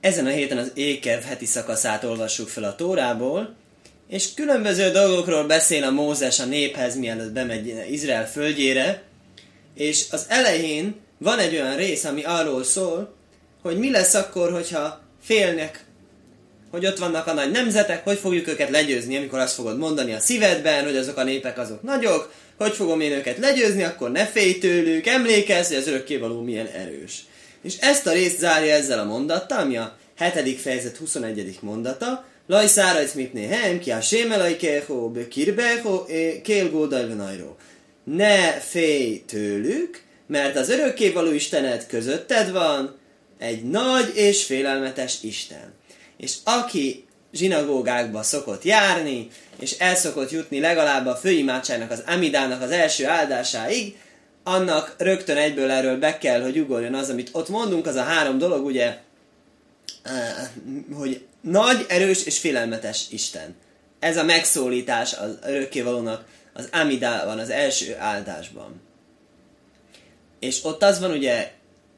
Ezen a héten az Ékev heti szakaszát olvassuk fel a Tórából, és különböző dolgokról beszél a Mózes a néphez, mielőtt bemegy Izrael földjére, és az elején van egy olyan rész, ami arról szól, hogy mi lesz akkor, hogyha félnek, hogy ott vannak a nagy nemzetek, hogy fogjuk őket legyőzni, amikor azt fogod mondani a szívedben, hogy azok a népek azok nagyok, hogy fogom én őket legyőzni, akkor ne félj tőlük, emlékezz, hogy az örökkévaló milyen erős. És ezt a részt zárja ezzel a mondattal, ami a 7. fejezet 21. mondata, Laj szárajc mit néhem, ki a sémelaj kéhó, bökirbeho, kélgódajlonajró. Ne félj tőlük, mert az örökkévaló Istened közötted van, egy nagy és félelmetes Isten. És aki zsinagógákba szokott járni, és el szokott jutni legalább a főimádságnak, az Amidának az első áldásáig, annak rögtön egyből erről be kell, hogy ugorjon az, amit ott mondunk, az a 3 dolog, ugye, hogy nagy, erős és félelmetes Isten. Ez a megszólítás az örökkévalónak az Amidában, az első áldásban. És ott az van, ugye,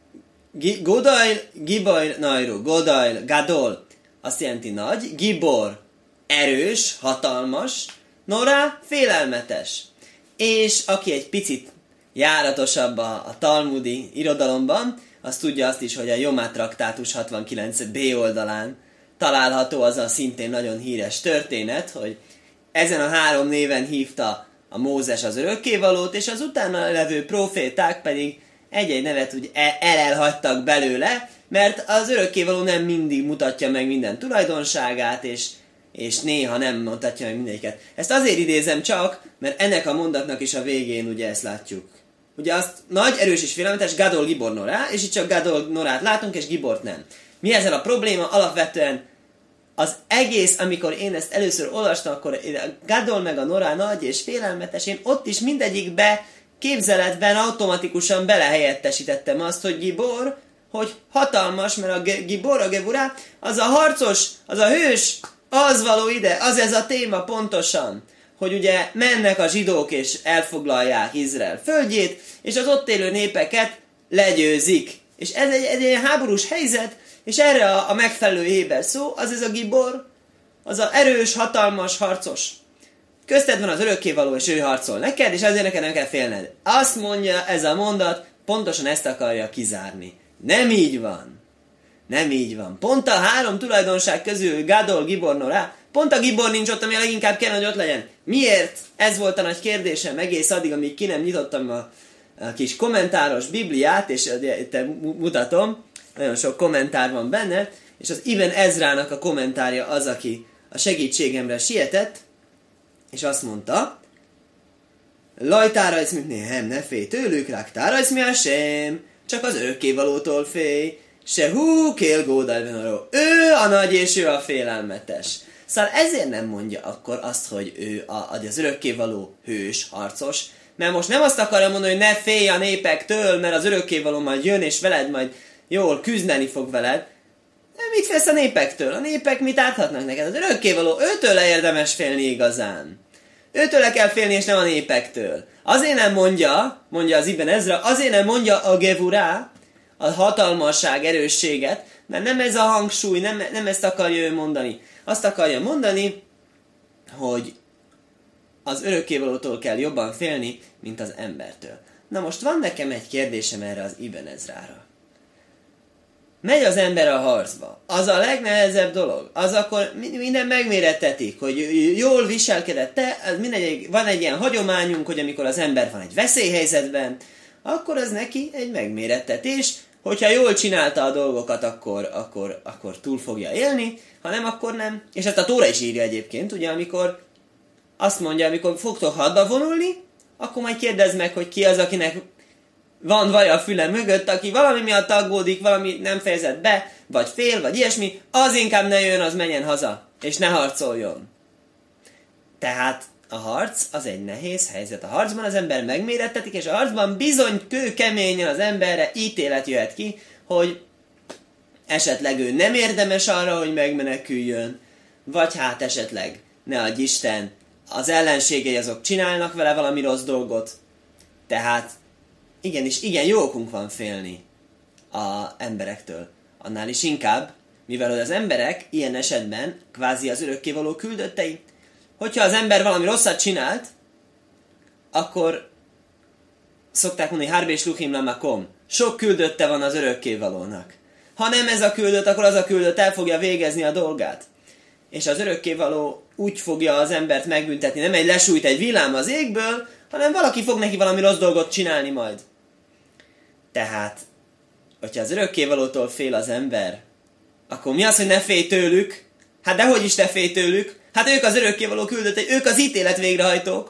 Godajl, Gibajl, Najru, Godajl, Gadol, azt jelenti nagy, Gibor, erős, hatalmas, Nora, félelmetes. És aki egy picit járatosabb a talmudi irodalomban, az tudja azt is, hogy a Jomá traktátus 69b oldalán található az a szintén nagyon híres történet, hogy ezen a 3 néven hívta a Mózes az örökkévalót, és az utána levő proféták pedig egy-egy nevet úgy elhagytak belőle, mert az örökkévaló nem mindig mutatja meg minden tulajdonságát, és néha nem mutatja meg mindegyiket. Ezt azért idézem csak, mert ennek a mondatnak is a végén ugye ezt látjuk. Ugye azt nagy, erős és félelmetes, Gadol, Gibor, Norá, és itt csak Gadol, Norát látunk, és Gibort nem. Mi ezzel a probléma? Alapvetően az egész, amikor én ezt először olvastam, akkor Gadol meg a Norá nagy és félelmetes, én ott is mindegyikbe képzeletben automatikusan belehelyettesítettem azt, hogy Gibor, hogy hatalmas, mert a Gibor, a Geburá, az a harcos, az a hős, az való ide, az ez a téma pontosan, hogy ugye mennek a zsidók és elfoglalják Izrael földjét, és az ott élő népeket legyőzik. És ez egy háborús helyzet, és erre a megfelelő héber szó, az ez a Gibor, az a erős, hatalmas, harcos. Közted van az örökkévaló, és ő harcol neked, és ezért neked nem kell félned. Azt mondja ez a mondat, pontosan ezt akarja kizárni. Nem így van. Nem így van. Pont a 3 tulajdonság közül, Gadol, Gibor, Norá, pont a Gibor nincs ott, ami a leginkább kellene, hogy ott legyen. Miért? Ez volt a nagy kérdésem egész addig, amíg ki nem nyitottam a kis kommentáros Bibliát, és itt mutatom, nagyon sok kommentár van benne, és az Ibn Ezrának a kommentárja az, aki a segítségemre sietett, és azt mondta, Lajtárajc mit néhem, ne félj tőlük, ráktárajc mi a sem, csak az örökkévalótól félj, se hú, kélgódajvenaró, ő a nagy és ő a félelmetes. Szóval ezért nem mondja akkor azt, hogy ő az örökkévaló hős, harcos, mert most nem azt akarja mondani, hogy ne félj a népektől, mert az örökkévaló majd jön, és veled majd jól küzdeni fog veled. De mit félsz a népektől? A népek mit áthatnak neked? Az örökkévaló, őtől érdemes félni igazán. Őtől kell félni, és nem a népektől. Azért nem mondja az Ibn Ezra, azért nem mondja a Gevurá, a hatalmasság, erősséget, mert nem ez a hangsúly, nem ezt akarja ő mondani. Azt akarja mondani, hogy az örökkévalótól kell jobban félni, mint az embertől. Na most van nekem egy kérdésem erre az Ibn Ezrára. Megy az ember a harcba. Az a legnehezebb dolog. Az akkor minden megmérettetik, hogy jól viselkedett te, van egy ilyen hagyományunk, hogy amikor az ember van egy veszélyhelyzetben, akkor az neki egy megmérettetés, hogyha jól csinálta a dolgokat, akkor túl fogja élni, ha nem, akkor nem. És ezt a Tóra is írja egyébként, ugye, amikor azt mondja, amikor fogtok hadba vonulni, akkor majd kérdezd meg, hogy ki az, akinek van vaj a füle mögött, aki valami miatt aggódik, valami nem fejezett be, vagy fél, vagy ilyesmi, az inkább ne jön, az menjen haza, és ne harcoljon. Tehát a harc az egy nehéz helyzet. A harcban az ember megmérettetik, és a harcban bizony kőkeményen az emberre ítélet jöhet ki, hogy esetleg ő nem érdemes arra, hogy megmeneküljön, vagy hát esetleg, ne adj Isten, az ellenségei azok csinálnak vele valami rossz dolgot. Tehát igenis, igen, jó okunk van félni az emberektől. Annál is inkább, Mivel hogy az emberek ilyen esetben kvázi az örökkévaló küldöttei. Hogyha az ember valami rosszat csinált, akkor szokták mondani, Harbe Shluchim Lamakom, sok küldötte van az örökkévalónak. Ha nem ez a küldött, akkor az a küldött el fogja végezni a dolgát. És az örökkévaló úgy fogja az embert megbüntetni, nem egy lesújt egy villám az égből, hanem valaki fog neki valami rossz dolgot csinálni majd. Tehát, hogyha az örökkévalótól fél az ember, akkor mi az, hogy ne félj tőlük? Hát dehogy is ne félj tőlük? Hát ők az örökkévaló küldöttei, ők az ítélet végrehajtók.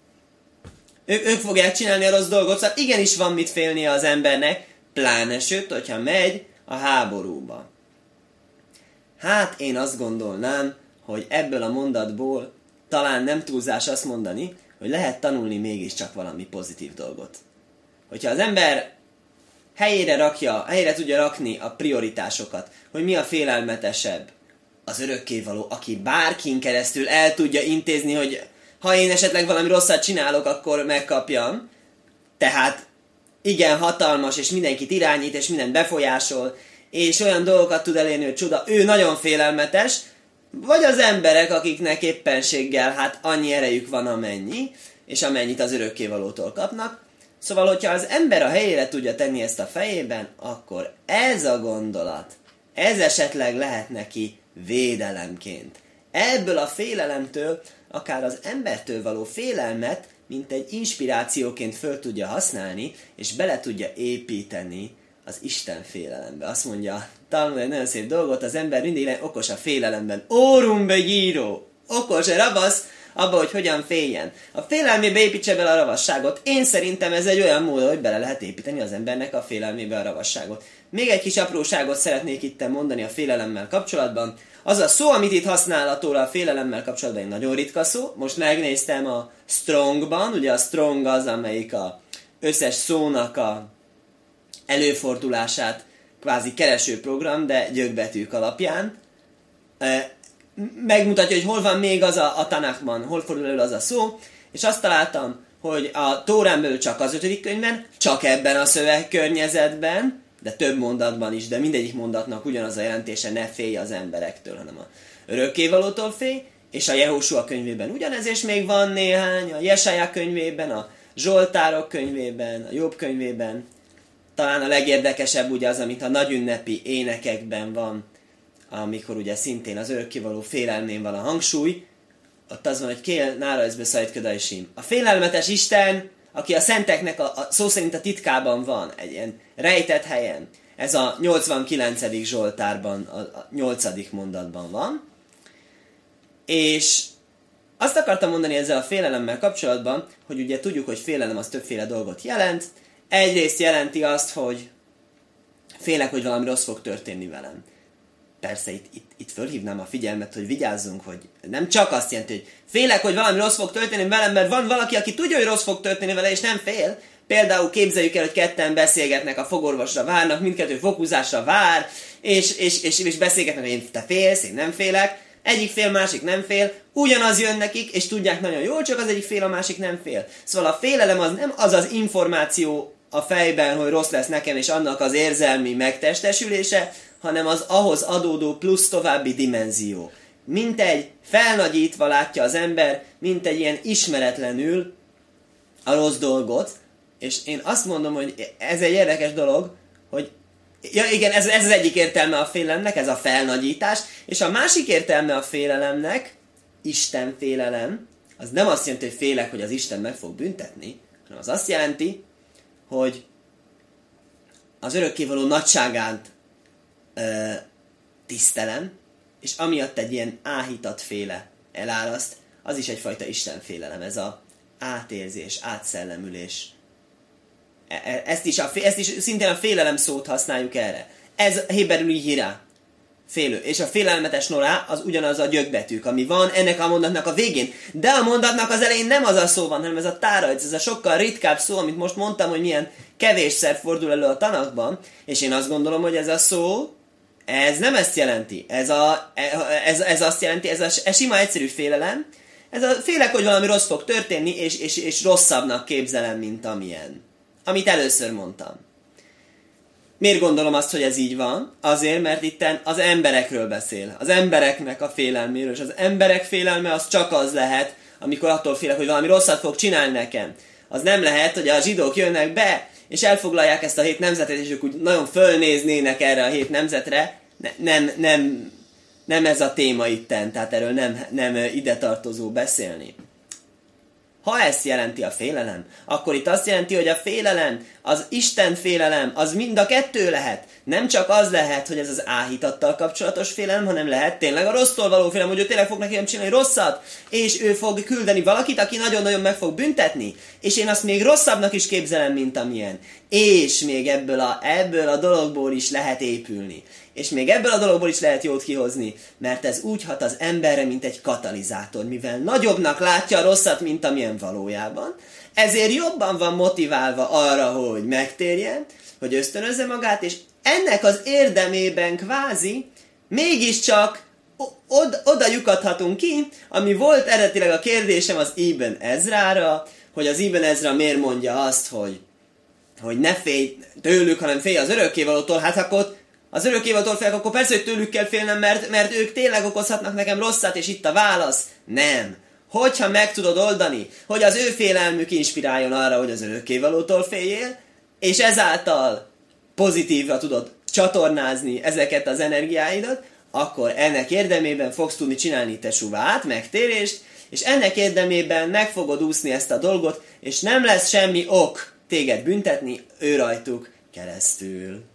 Ők fogják csinálni a rossz dolgot, szóval igenis van mit félnie az embernek, pláne sőt, hogyha megy a háborúba. Hát én azt gondolnám, hogy ebből a mondatból talán nem túlzás azt mondani, hogy lehet tanulni mégiscsak valami pozitív dolgot. Hogyha az ember helyére tudja rakni a prioritásokat, hogy mi a félelmetesebb, az örökkévaló, aki bárkin keresztül el tudja intézni, hogy ha én esetleg valami rosszat csinálok, akkor megkapjam. Tehát igen, hatalmas, és mindenkit irányít, és mindent befolyásol, és olyan dolgokat tud elérni, hogy csuda, ő nagyon félelmetes, vagy az emberek, akiknek éppenséggel hát annyi erejük van amennyi, és amennyit az örökkévalótól kapnak. Szóval, hogyha az ember a helyére tudja tenni ezt a fejében, akkor ez a gondolat, ez esetleg lehet neki védelemként. Ebből a félelemtől, akár az embertől való félelmet, mint egy inspirációként föl tudja használni, és bele tudja építeni az Isten félelembe. Azt mondja, talán egy nagyon szép dolgot, az ember mindig okos a félelemben. Órum begyíró! Okos, ravasz abba, hogy hogyan féljen. A félelmébe építse bele a ravasságot. Én szerintem ez egy olyan mód, hogy bele lehet építeni az embernek a félelmébe a ravasságot. Még egy kis apróságot szeretnék itt mondani a félelemmel kapcsolatban. Az a szó, amit itt használ a félelemmel kapcsolatban, egy nagyon ritka szó. Most megnéztem a Strongban, ugye a Strong az, amelyik a összes szónak a előfordulását kvázi keresőprogram, de gyökbetűk alapján. Megmutatja, hogy hol van még az a Tanachban, hol fordul elő az a szó, és azt találtam, hogy a Tórán belül csak az 5. könyvben, csak ebben a szövegkörnyezetben, de több mondatban is, de mindegyik mondatnak ugyanaz a jelentése, ne félj az emberektől, hanem a örökkévalótól félj, és a Jehósua könyvében ugyanez, és még van néhány, a Jesaja könyvében, a Zsoltárok könyvében, a Jobb könyvében. Talán a legérdekesebb ugye az, amit a nagyünnepi énekekben van, amikor ugye szintén az örökkévaló félelmén van a hangsúly, ott az van, hogy Kél nára ezbe szajtködajsim. A félelmetes Isten, aki a szenteknek a szó szerint a titkában van, egy ilyen rejtett helyen. Ez a 89. Zsoltárban, a 8. mondatban van. És azt akartam mondani ezzel a félelemmel kapcsolatban, hogy ugye tudjuk, hogy félelem az többféle dolgot jelent. Egyrészt jelenti azt, hogy félek, hogy valami rossz fog történni velem. Persze itt fölhívnám a figyelmet, hogy vigyázzunk, hogy nem csak azt jelenti, hogy félek, hogy valami rossz fog történni velem, mert van valaki, aki tudja, hogy rossz fog történni vele, és nem fél. Például képzeljük el, hogy ketten beszélgetnek, a fogorvosra várnak, mindkettő fokhúzásra vár, és beszélgetnek, hogy te félsz, én nem félek. Egyik fél, másik nem fél, ugyanaz jön nekik, és tudják nagyon jól, csak az egyik fél, a másik nem fél. Szóval a félelem az nem az az információ a fejben, hogy rossz lesz nekem, és annak az érzelmi megtestesülése, hanem az ahhoz adódó plusz további dimenzió. Mint egy felnagyítva látja az ember, mint egy ilyen ismeretlenül a rossz dolgot, és én azt mondom, hogy ez egy érdekes dolog, hogy ja igen, ez az egyik értelme a félelemnek, ez a felnagyítás, és a másik értelme a félelemnek, Isten félelem, az nem azt jelenti, hogy félek, hogy az Isten meg fog büntetni, hanem az azt jelenti, hogy az örökkévaló nagyságát tisztelem, és amiatt egy ilyen áhítat féle eláraszt, az is egyfajta Isten félelem, ez a átérzés, átszellemülés. Ezt is szintén a félelem szót használjuk erre. Ez héberül hírá, félő. És a félelmetes norá az ugyanaz a gyökbetűk, ami van ennek a mondatnak a végén. De a mondatnak az elején nem az a szó van, hanem ez a tárajc, ez a sokkal ritkább szó, amit most mondtam, hogy milyen kevésszer fordul elő a Tanakban, és én azt gondolom, hogy ez a szó, ez nem ezt jelenti. Ez azt jelenti, ez a sima egyszerű félelem, ez a félek, hogy valami rossz fog történni, és rosszabbnak képzelem, mint amilyen. Amit először mondtam. Miért gondolom azt, hogy ez így van? Azért, mert itten az emberekről beszél. Az embereknek a félelméről, és az emberek félelme az csak az lehet, amikor attól félek, hogy valami rosszat fog csinálni nekem. Az nem lehet, hogy a zsidók jönnek be, és elfoglalják ezt a 7 nemzetet, és ők úgy nagyon fölnéznének erre a 7 nemzetre. Nem ez a téma itten, tehát erről nem ide tartozó beszélni. Ha ezt jelenti a félelem, akkor itt azt jelenti, hogy a félelem, az Isten félelem, az mind a kettő lehet. Nem csak az lehet, hogy ez az áhítattal kapcsolatos félelem, hanem lehet tényleg a rossztól való félelem, hogy ő tényleg fog nekem csinálni rosszat, és ő fog küldeni valakit, aki nagyon-nagyon meg fog büntetni, és én azt még rosszabbnak is képzelem, mint amilyen. És még ebből a dologból is lehet épülni. És még ebből a dologból is lehet jót kihozni, mert ez úgy hat az emberre, mint egy katalizátor, mivel nagyobbnak látja a rosszat, mint amilyen valójában, ezért jobban van motiválva arra, hogy megtérjen, hogy ösztönözze magát, és ennek az érdemében kvázi mégiscsak oda lyukadhatunk ki, ami volt eredetileg a kérdésem az Ibn Ezrára, hogy az Ibn Ezra miért mondja azt, hogy ne félj tőlük, hanem félj az örökkévalótól, hát akkor az örökkévalótól félek, akkor persze, hogy tőlük kell félnem, mert ők tényleg okozhatnak nekem rosszat, és itt a válasz. Nem. Hogyha meg tudod oldani, hogy az ő félelmük inspiráljon arra, hogy az örökkévalótól féljél, és ezáltal pozitívra tudod csatornázni ezeket az energiáidat, akkor ennek érdemében fogsz tudni csinálni tesuvát, megtérést, és ennek érdemében meg fogod úszni ezt a dolgot, és nem lesz semmi ok téged büntetni ő rajtuk keresztül.